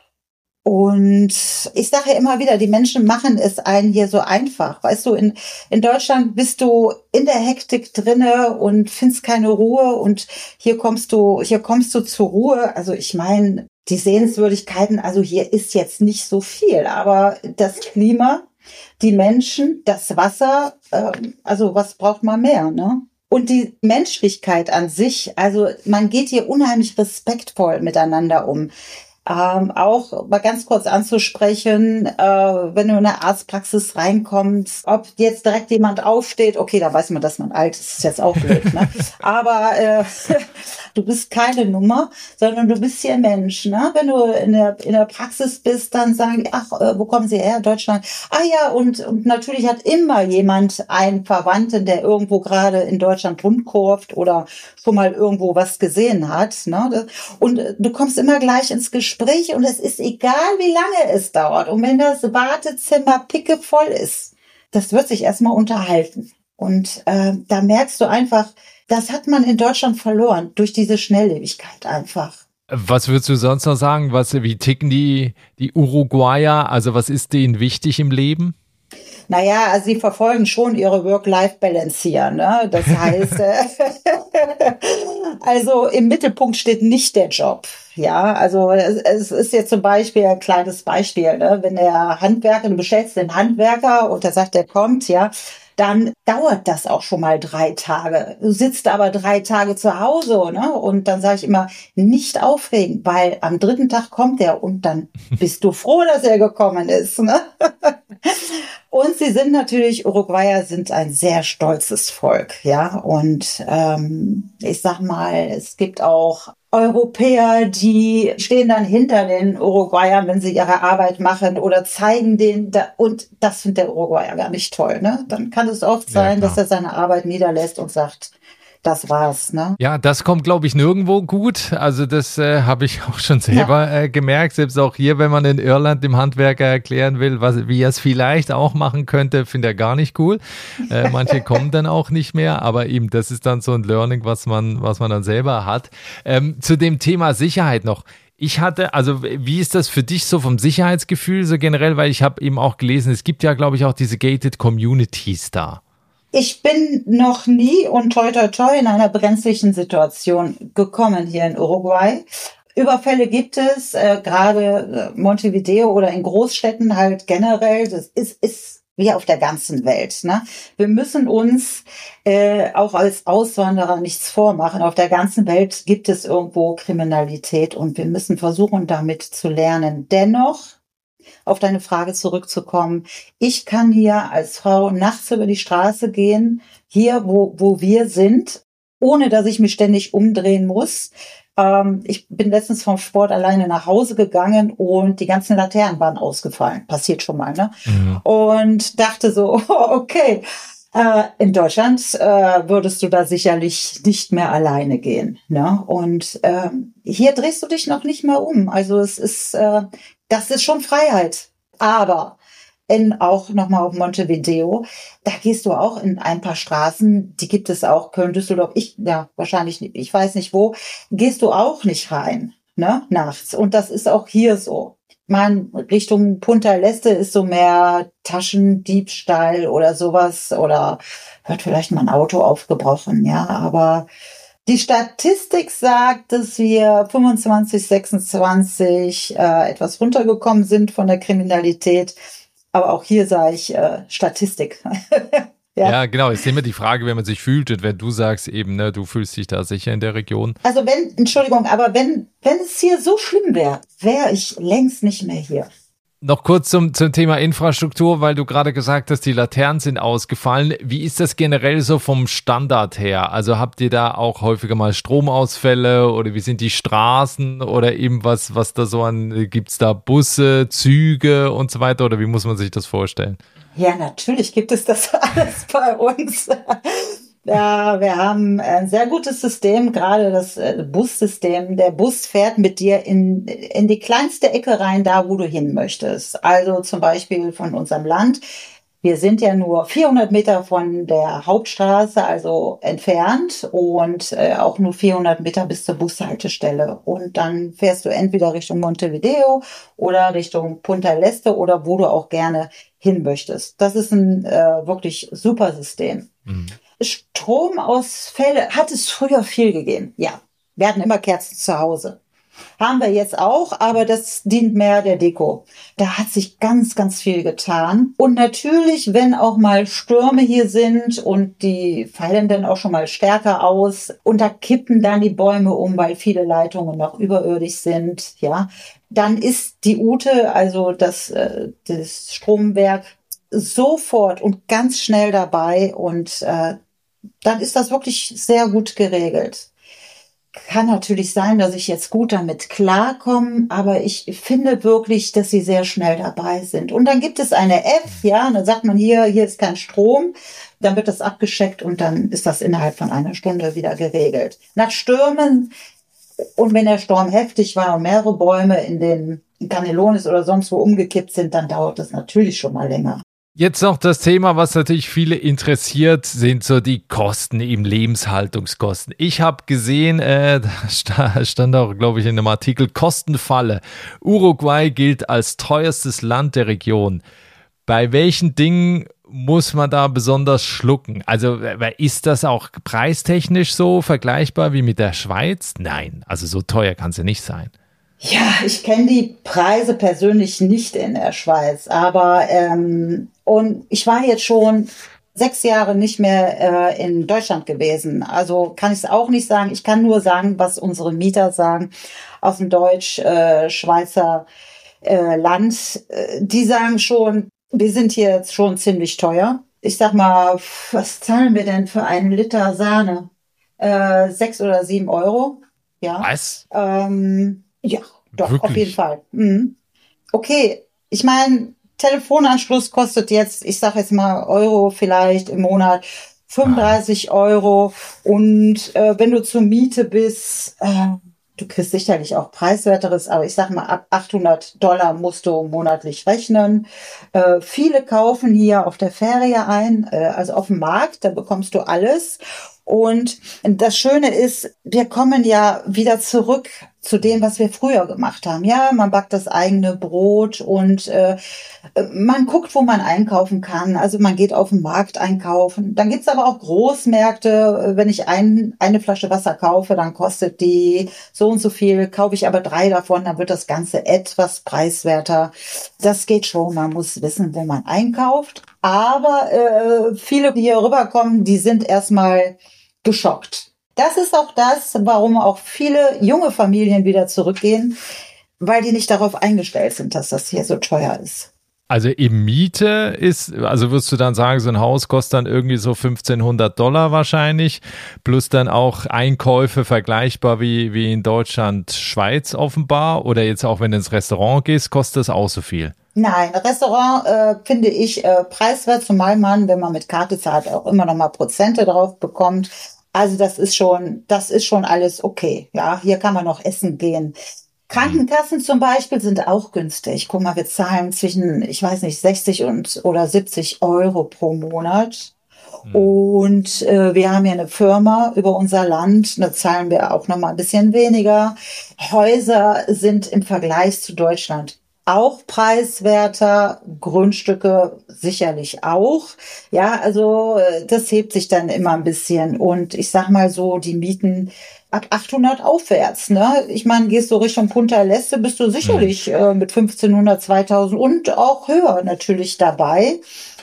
Und ich sage ja immer wieder, die Menschen machen es einen hier so einfach. Weißt du, in, in Deutschland bist du in der Hektik drinne und findest keine Ruhe, und hier kommst du, hier kommst du zur Ruhe. Also ich meine, die Sehenswürdigkeiten, also hier ist jetzt nicht so viel, aber das Klima, die Menschen, das Wasser, äh, also was braucht man mehr, ne? Und die Menschlichkeit an sich, also man geht hier unheimlich respektvoll miteinander um. Ähm, auch mal ganz kurz anzusprechen, äh, wenn du in eine Arztpraxis reinkommst, ob jetzt direkt jemand aufsteht, okay, da weiß man, dass man alt ist, ist jetzt auch blöd, ne? Aber äh, du bist keine Nummer, sondern du bist hier Mensch, ne? Wenn du in der, in der Praxis bist, dann sagen die, ach, äh, wo kommen Sie her? Deutschland. Ah ja, und, und natürlich hat immer jemand einen Verwandten, der irgendwo gerade in Deutschland rumkurft oder schon mal irgendwo was gesehen hat, ne? Und äh, du kommst immer gleich ins Gespräch. Gespräch, und es ist egal, wie lange es dauert. Und wenn das Wartezimmer pickevoll ist, das wird sich erstmal unterhalten. Und äh, da merkst du einfach, das hat man in Deutschland verloren, durch diese Schnelllebigkeit einfach. Was würdest du sonst noch sagen? Was, wie ticken die, die Uruguayer? Also was ist denen wichtig im Leben? Naja, also sie verfolgen schon ihre Work-Life-Balance hier, ne? Das heißt, äh, also im Mittelpunkt steht nicht der Job. Ja, also es, es ist jetzt zum Beispiel ein kleines Beispiel, ne? Wenn der Handwerker, du bestellst den Handwerker und der sagt, der kommt, ja, dann dauert das auch schon mal drei Tage. Du sitzt aber drei Tage zu Hause, ne? Und dann sage ich immer, nicht aufregen, weil am dritten Tag kommt er, und dann bist du froh, dass er gekommen ist, ne? Und sie sind natürlich, Uruguayer sind ein sehr stolzes Volk, ja. Und ähm, ich sag mal, es gibt auch Europäer, die stehen dann hinter den Uruguayern, wenn sie ihre Arbeit machen oder zeigen denen, da, und das findet der Uruguayer gar nicht toll, ne? Dann kann es oft sein, ja, dass er seine Arbeit niederlässt und sagt, das war's, ne? Ja, das kommt, glaube ich, nirgendwo gut. Also das äh, habe ich auch schon selber ja. äh, gemerkt. Selbst auch hier, wenn man in Irland dem Handwerker erklären will, was, wie er es vielleicht auch machen könnte, findet er gar nicht cool. Äh, manche kommen dann auch nicht mehr, aber eben, das ist dann so ein Learning, was man, was man dann selber hat. Ähm, zu dem Thema Sicherheit noch. Ich hatte, also wie ist das für dich so vom Sicherheitsgefühl so generell? Weil ich habe eben auch gelesen, es gibt ja, glaube ich, auch diese Gated Communities da. Ich bin noch nie und toi toi toi in einer brenzlichen Situation gekommen hier in Uruguay. Überfälle gibt es, äh, gerade äh, Montevideo oder in Großstädten halt generell. Das ist, ist wie auf der ganzen Welt, ne? Wir müssen uns äh, auch als Auswanderer nichts vormachen. Auf der ganzen Welt gibt es irgendwo Kriminalität und wir müssen versuchen, damit zu lernen. Dennoch, auf deine Frage zurückzukommen. Ich kann hier als Frau nachts über die Straße gehen, hier, wo, wo wir sind, ohne dass ich mich ständig umdrehen muss. Ähm, ich bin letztens vom Sport alleine nach Hause gegangen und die ganzen Laternen waren ausgefallen. Passiert schon mal, ne? Mhm. Und dachte so, okay, äh, in Deutschland äh, würdest du da sicherlich nicht mehr alleine gehen, ne? Und äh, hier drehst du dich noch nicht mehr um. Also es ist... Äh, Das ist schon Freiheit. Aber in auch nochmal auf Montevideo, da gehst du auch in ein paar Straßen, die gibt es auch, Köln, Düsseldorf, ich, ja, wahrscheinlich nicht, ich weiß nicht wo, gehst du auch nicht rein, ne, nachts. Und das ist auch hier so. Man, Richtung Punta del Este ist so mehr Taschendiebstahl oder sowas, oder wird vielleicht mal ein Auto aufgebrochen, ja, aber die Statistik sagt, dass wir fünfundzwanzig, sechsundzwanzig äh, etwas runtergekommen sind von der Kriminalität. Aber auch hier sage ich äh, Statistik. ja. ja, genau. Ist immer die Frage, wenn man sich fühlt und wenn du sagst eben, ne, du fühlst dich da sicher in der Region. Also wenn, Entschuldigung, aber wenn, wenn es hier so schlimm wäre, wäre ich längst nicht mehr hier. Noch kurz zum, zum Thema Infrastruktur, weil du gerade gesagt hast, die Laternen sind ausgefallen. Wie ist das generell so vom Standard her? Also habt ihr da auch häufiger mal Stromausfälle oder wie sind die Straßen oder eben was, was da so an, gibt's da Busse, Züge und so weiter oder wie muss man sich das vorstellen? Ja, natürlich gibt es das alles bei uns. Ja, wir haben ein sehr gutes System, gerade das Bussystem. Der Bus fährt mit dir in, in die kleinste Ecke rein, da wo du hin möchtest. Also zum Beispiel von unserem Land. Wir sind ja nur vierhundert Meter von der Hauptstraße, also entfernt und äh, auch nur vierhundert Meter bis zur Bushaltestelle. Und dann fährst du entweder Richtung Montevideo oder Richtung Punta del Este oder wo du auch gerne hin möchtest. Das ist ein äh, wirklich super System. Mhm. Stromausfälle hat es früher viel gegeben. Ja, wir hatten immer Kerzen zu Hause. Haben wir jetzt auch, aber das dient mehr der Deko. Da hat sich ganz, ganz viel getan. Und natürlich, wenn auch mal Stürme hier sind und die fallen dann auch schon mal stärker aus und da kippen dann die Bäume um, weil viele Leitungen noch überirdisch sind, ja, dann ist die Ute, also das, äh, das Stromwerk, sofort und ganz schnell dabei und äh, dann ist das wirklich sehr gut geregelt. Kann natürlich sein, dass ich jetzt gut damit klarkomme, aber ich finde wirklich, dass sie sehr schnell dabei sind. Und dann gibt es eine App, ja, und dann sagt man hier, hier ist kein Strom, dann wird das abgescheckt und dann ist das innerhalb von einer Stunde wieder geregelt. Nach Stürmen und wenn der Sturm heftig war und mehrere Bäume in den Canelones oder sonst wo umgekippt sind, dann dauert das natürlich schon mal länger. Jetzt noch das Thema, was natürlich viele interessiert, sind so die Kosten, eben Lebenshaltungskosten. Ich habe gesehen, äh, da stand auch, glaube ich, in einem Artikel, Kostenfalle. Uruguay gilt als teuerstes Land der Region. Bei welchen Dingen muss man da besonders schlucken? Also ist das auch preistechnisch so vergleichbar wie mit der Schweiz? Nein, also so teuer kann es ja nicht sein. Ja, ich kenne die Preise persönlich nicht in der Schweiz, aber ähm, und ich war jetzt schon sechs Jahre nicht mehr äh, in Deutschland gewesen, also kann ich es auch nicht sagen. Ich kann nur sagen, was unsere Mieter sagen aus dem Deutsch-Schweizer äh, äh, Land. Äh, die sagen schon, wir sind hier jetzt schon ziemlich teuer. Ich sag mal, was zahlen wir denn für einen Liter Sahne? Äh, sechs oder sieben Euro. Ja. Was? Ähm, ja, doch, Wirklich? auf jeden Fall. Mhm. Okay, ich meine, Telefonanschluss kostet jetzt, ich sage jetzt mal Euro vielleicht im Monat, fünfunddreißig Euro. Und äh, wenn du zur Miete bist, äh, du kriegst sicherlich auch preiswerteres, aber ich sag mal, ab achthundert Dollar musst du monatlich rechnen. Äh, viele kaufen hier auf der Ferie ein, äh, also auf dem Markt, da bekommst du alles. Und das Schöne ist, wir kommen ja wieder zurück zu dem, was wir früher gemacht haben. Ja, man backt das eigene Brot und äh, man guckt, wo man einkaufen kann. Also man geht auf den Markt einkaufen. Dann gibt's aber auch Großmärkte. Wenn ich ein, eine Flasche Wasser kaufe, dann kostet die so und so viel. Kaufe ich aber drei davon, dann wird das Ganze etwas preiswerter. Das geht schon. Man muss wissen, wo man einkauft. Aber äh, viele, die hier rüberkommen, die sind erstmal geschockt. Das ist auch das, warum auch viele junge Familien wieder zurückgehen, weil die nicht darauf eingestellt sind, dass das hier so teuer ist. Also eben Miete ist, also würdest du dann sagen, so ein Haus kostet dann irgendwie so fünfzehnhundert Dollar wahrscheinlich, plus dann auch Einkäufe vergleichbar wie, wie in Deutschland, Schweiz offenbar, oder jetzt auch wenn du ins Restaurant gehst, kostet das auch so viel? Nein, Restaurant äh, finde ich äh, preiswert, zumal man, wenn man mit Karte zahlt, auch immer noch mal Prozente drauf bekommt. Also das ist schon, das ist schon alles okay. Ja, hier kann man noch essen gehen. Krankenkassen zum Beispiel sind auch günstig. Guck mal, wir zahlen zwischen, ich weiß nicht, sechzig und oder siebzig Euro pro Monat. Mhm. Und äh, wir haben ja eine Firma über unser Land, da zahlen wir auch noch mal ein bisschen weniger. Häuser sind im Vergleich zu Deutschland auch preiswerter, Grundstücke sicherlich auch. Ja, also das hebt sich dann immer ein bisschen. Und ich sag mal so, die Mieten ab achthundert aufwärts. Ne? Ich meine, gehst du Richtung Punta del Este, bist du sicherlich äh, mit fünfzehnhundert, zweitausend und auch höher natürlich dabei.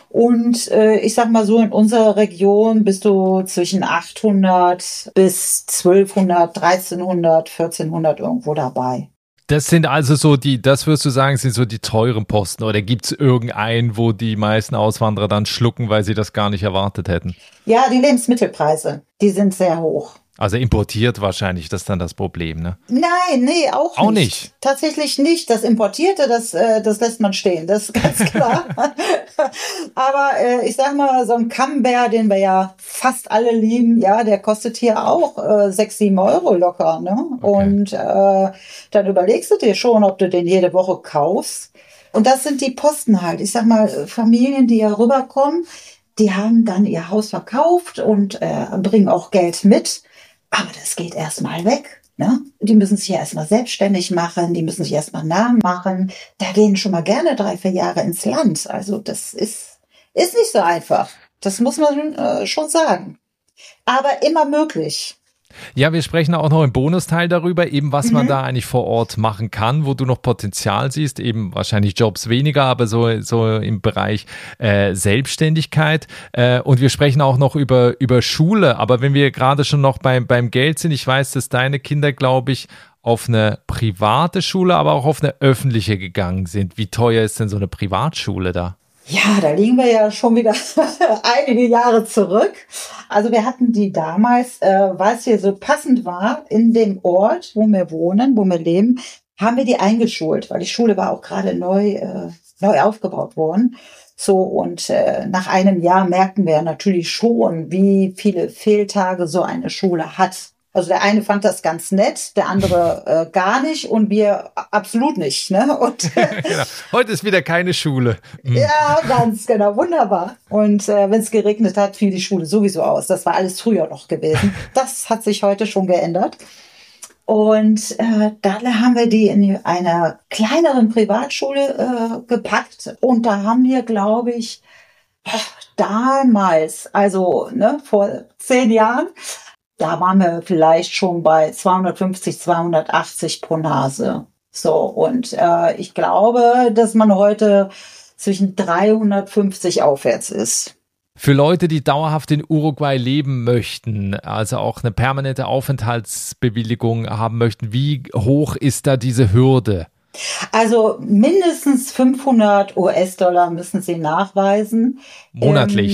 Und äh, ich sag mal so, in unserer Region bist du zwischen achthundert bis zwölfhundert, dreizehnhundert, vierzehnhundert irgendwo dabei. Das sind also so die, das würdest du sagen, sind so die teuren Posten, oder gibt es irgendeinen, wo die meisten Auswanderer dann schlucken, weil sie das gar nicht erwartet hätten? Ja, die Lebensmittelpreise, die sind sehr hoch. Also importiert wahrscheinlich, das ist dann das Problem, ne? Nein, nee, auch nicht. Auch nicht? Tatsächlich nicht. Das Importierte, das, äh, das lässt man stehen, das ist ganz klar. Aber äh, ich sag mal, so ein Camembert, den wir ja fast alle lieben, ja, der kostet hier auch äh, sechs, sieben Euro locker, ne? Okay. Und äh, dann überlegst du dir schon, ob du den jede Woche kaufst. Und das sind die Posten halt. Ich sag mal, Familien, die hier rüberkommen, die haben dann ihr Haus verkauft und äh, bringen auch Geld mit. Aber das geht erstmal weg. Ne? Die müssen sich ja erstmal selbstständig machen, die müssen sich erstmal Namen machen. Da gehen schon mal gerne drei, vier Jahre ins Land. Also das ist, ist nicht so einfach. Das muss man äh, schon sagen. Aber immer möglich. Ja, wir sprechen auch noch im Bonusteil darüber, eben was Mhm. man da eigentlich vor Ort machen kann, wo du noch Potenzial siehst, eben wahrscheinlich Jobs weniger, aber so, so im Bereich äh, Selbstständigkeit. Äh, und wir sprechen auch noch über, über Schule, aber wenn wir gerade schon noch beim, beim Geld sind, ich weiß, dass deine Kinder, glaube ich, auf eine private Schule, aber auch auf eine öffentliche gegangen sind. Wie teuer ist denn so eine Privatschule da? Ja, da liegen wir ja schon wieder einige Jahre zurück. Also wir hatten die damals, äh, weil es hier so passend war, in dem Ort, wo wir wohnen, wo wir leben, haben wir die eingeschult, weil die Schule war auch gerade neu, äh, neu aufgebaut worden. So, und äh, nach einem Jahr merkten wir natürlich schon, wie viele Fehltage so eine Schule hat. Also der eine fand das ganz nett, der andere äh, gar nicht und wir absolut nicht. Ne? Und Genau. Heute ist wieder keine Schule. Mhm. ja, ganz genau, wunderbar. Und äh, wenn es geregnet hat, fiel die Schule sowieso aus. Das war alles früher noch gewesen. Das hat sich heute schon geändert. Und äh, dann haben wir die in einer kleineren Privatschule äh, gepackt. Und da haben wir, glaube ich, damals, also ne, vor zehn Jahren, da waren wir vielleicht schon bei zweihundertfünfzig, zweihundertachtzig pro Nase. So, und äh, ich glaube, dass man heute zwischen dreihundertfünfzig aufwärts ist. Für Leute, die dauerhaft in Uruguay leben möchten, also auch eine permanente Aufenthaltsbewilligung haben möchten, wie hoch ist da diese Hürde? Also mindestens fünfhundert US-Dollar müssen Sie nachweisen. Monatlich, ähm, ne?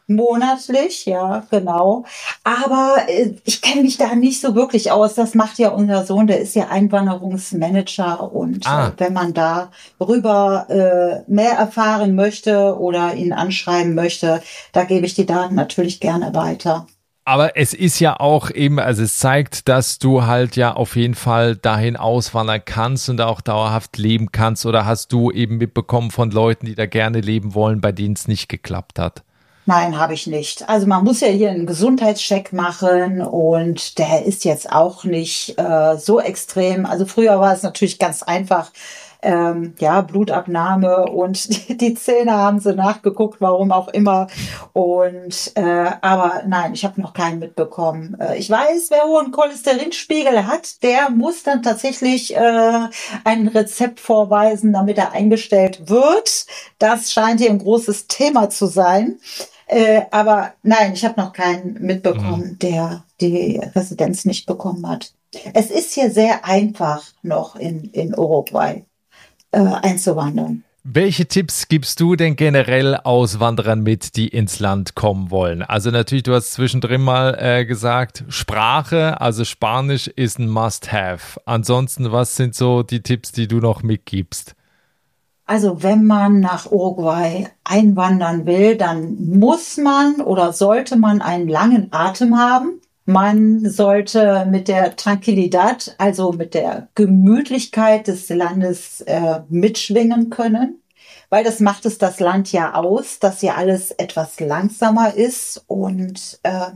Monatlich, ja, genau. Aber äh, ich kenne mich da nicht so wirklich aus. Das macht ja unser Sohn, der ist ja Einwanderungsmanager. Und Ah. äh, wenn man darüber äh, mehr erfahren möchte oder ihn anschreiben möchte, da gebe ich die Daten natürlich gerne weiter. Aber es ist ja auch eben, also es zeigt, dass du halt ja auf jeden Fall dahin auswandern kannst und auch dauerhaft leben kannst. Oder hast du eben mitbekommen von Leuten, die da gerne leben wollen, bei denen es nicht geklappt hat? Nein, habe ich nicht. Also man muss ja hier einen Gesundheitscheck machen und der ist jetzt auch nicht äh, so extrem. Also früher war es natürlich ganz einfach, ähm, ja, Blutabnahme und die, die Zähne haben sie nachgeguckt, warum auch immer. Und äh, aber nein, ich habe noch keinen mitbekommen. Äh, ich weiß, wer hohen Cholesterinspiegel hat, der muss dann tatsächlich äh, ein Rezept vorweisen, damit er eingestellt wird. Das scheint hier ein großes Thema zu sein. Äh, aber nein, ich habe noch keinen mitbekommen, mhm. der die Residenz nicht bekommen hat. Es ist hier sehr einfach noch in, in Uruguay äh, einzuwandern. Welche Tipps gibst du denn generell Auswanderern mit, die ins Land kommen wollen? Also natürlich, du hast zwischendrin mal äh, gesagt, Sprache, also Spanisch ist ein Must-Have. Ansonsten, was sind so die Tipps, die du noch mitgibst? Also wenn man nach Uruguay einwandern will, dann muss man oder sollte man einen langen Atem haben. Man sollte mit der Tranquilidad, also mit der Gemütlichkeit des Landes äh, mitschwingen können, weil das macht es das Land ja aus, dass hier alles etwas langsamer ist und äh,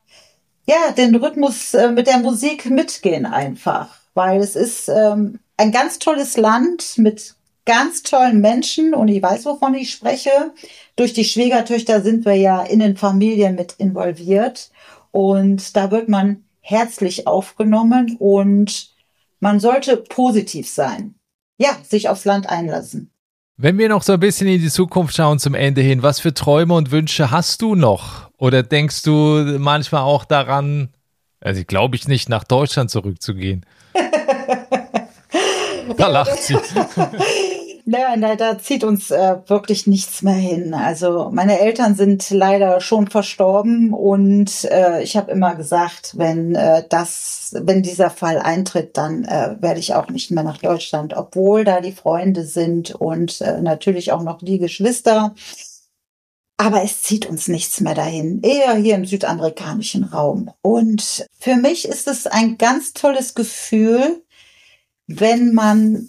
ja, den Rhythmus äh, mit der Musik mitgehen einfach, weil es ist ähm, ein ganz tolles Land mit ganz tollen Menschen und ich weiß, wovon ich spreche. Durch die Schwiegertöchter sind wir ja in den Familien mit involviert und da wird man herzlich aufgenommen und man sollte positiv sein. Ja, sich aufs Land einlassen. Wenn wir noch so ein bisschen in die Zukunft schauen zum Ende hin, was für Träume und Wünsche hast du noch? Oder denkst du manchmal auch daran, also glaube ich nicht, nach Deutschland zurückzugehen? Da lacht sie. Nein, da, da zieht uns äh, wirklich nichts mehr hin. Also meine Eltern sind leider schon verstorben und äh, ich habe immer gesagt, wenn äh, das, wenn dieser Fall eintritt, dann äh, werde ich auch nicht mehr nach Deutschland, obwohl da die Freunde sind und äh, natürlich auch noch die Geschwister. Aber es zieht uns nichts mehr dahin, eher hier im südamerikanischen Raum. Und für mich ist es ein ganz tolles Gefühl, wenn man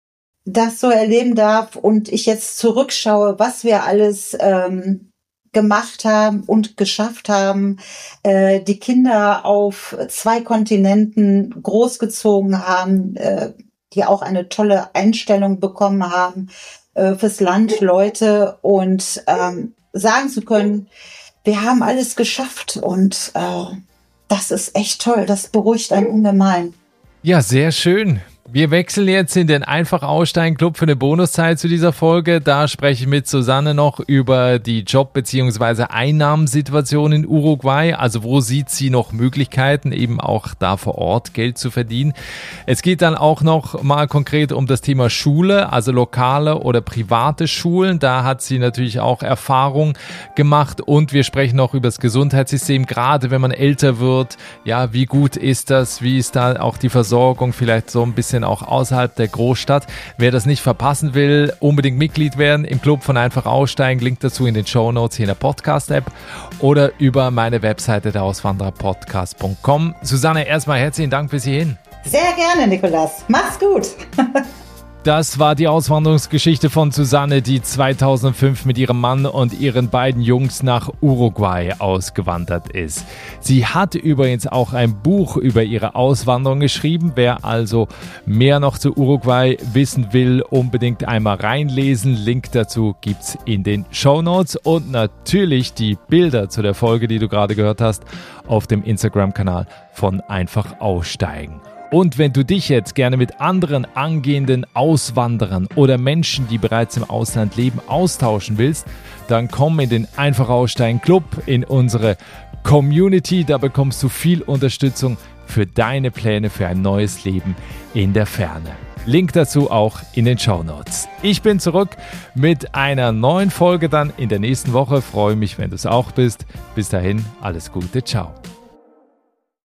das so erleben darf und ich jetzt zurückschaue, was wir alles ähm, gemacht haben und geschafft haben, äh, die Kinder auf zwei Kontinenten großgezogen haben, äh, die auch eine tolle Einstellung bekommen haben äh, fürs Land, Leute und ähm, sagen zu können, wir haben alles geschafft und äh, das ist echt toll, das beruhigt einen ungemein. Ja, sehr schön. Wir wechseln jetzt in den Einfach-Aussteigen-Club für eine Bonuszeit zu dieser Folge. Da spreche ich mit Susanne noch über die Job- bzw. Einnahmensituation in Uruguay. Also wo sieht sie noch Möglichkeiten, eben auch da vor Ort Geld zu verdienen. Es geht dann auch noch mal konkret um das Thema Schule, also lokale oder private Schulen. Da hat sie natürlich auch Erfahrung gemacht. Und wir sprechen noch über das Gesundheitssystem, gerade wenn man älter wird. Ja, wie gut ist das? Wie ist da auch die Versorgung? Vielleicht so ein bisschen auch außerhalb der Großstadt. Wer das nicht verpassen will, unbedingt Mitglied werden im Club von Einfach Aussteigen. Link dazu in den Shownotes hier in der Podcast-App oder über meine Webseite der auswanderer podcast punkt com. Susanne, erstmal herzlichen Dank bis hierhin. Sehr gerne, Nikolas. Mach's gut. Das war die Auswanderungsgeschichte von Susanne, die zweitausendfünf mit ihrem Mann und ihren beiden Jungs nach Uruguay ausgewandert ist. Sie hat übrigens auch ein Buch über ihre Auswanderung geschrieben. Wer also mehr noch zu Uruguay wissen will, unbedingt einmal reinlesen. Link dazu gibt's in den Shownotes und natürlich die Bilder zu der Folge, die du gerade gehört hast, auf dem Instagram-Kanal von Einfach Aussteigen. Und wenn du dich jetzt gerne mit anderen angehenden Auswanderern oder Menschen, die bereits im Ausland leben, austauschen willst, dann komm in den Einfach Aussteigen Club, in unsere Community. Da bekommst du viel Unterstützung für deine Pläne für ein neues Leben in der Ferne. Link dazu auch in den Shownotes. Ich bin zurück mit einer neuen Folge dann in der nächsten Woche. Freue mich, wenn du es auch bist. Bis dahin, alles Gute, ciao.